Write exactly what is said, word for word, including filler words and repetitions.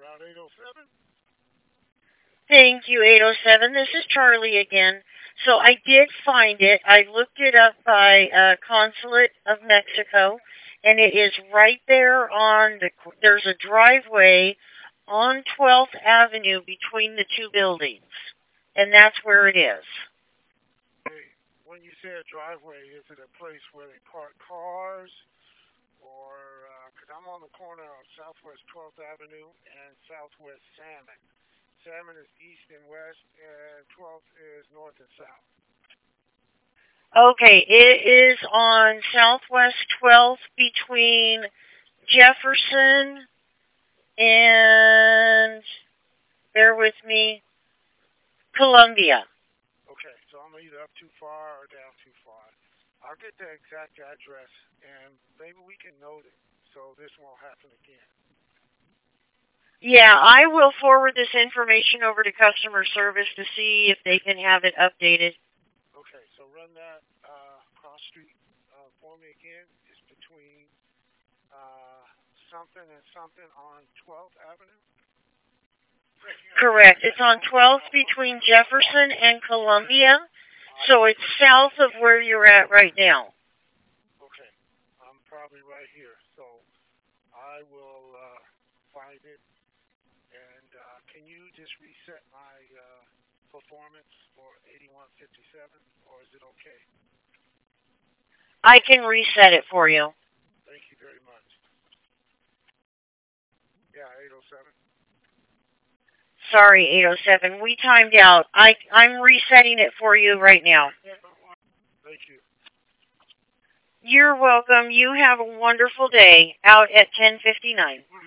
out eight oh seven. Thank you, eight oh seven. This is Charlie again. So I did find it. I looked it up by uh, Consulate of Mexico, and it is right there on the. There's a driveway on twelfth Avenue between the two buildings, and that's where it is. Hey, when you say a driveway, is it a place where they park cars? Or, because I'm on the corner of Southwest twelfth Avenue and Southwest Salmon. Salmon is east and west, and twelfth is north and south. Okay, it is on Southwest twelfth between Jefferson and, bear with me, Columbia. Okay, so I'm either up too far or down too far. I'll get the exact address, and maybe we can note it so this won't happen again. Yeah, I will forward this information over to customer service to see if they can have it updated. Okay, so run that uh, cross street uh, for me again. It's between uh, something and something on twelfth Avenue. Correct. It's on twelfth between Jefferson and Columbia, so it's south of where you're at right now. Okay, I'm probably right here, so I will uh, find it. And uh, can you just reset my uh, performance for eighty-one fifty-seven, or is it okay? I can reset it for you. Thank you very much. Yeah, eight oh seven. Sorry, eight oh seven. We timed out. I, I'm resetting it for you right now. Thank you. You're welcome. You have a wonderful day out at ten fifty-nine.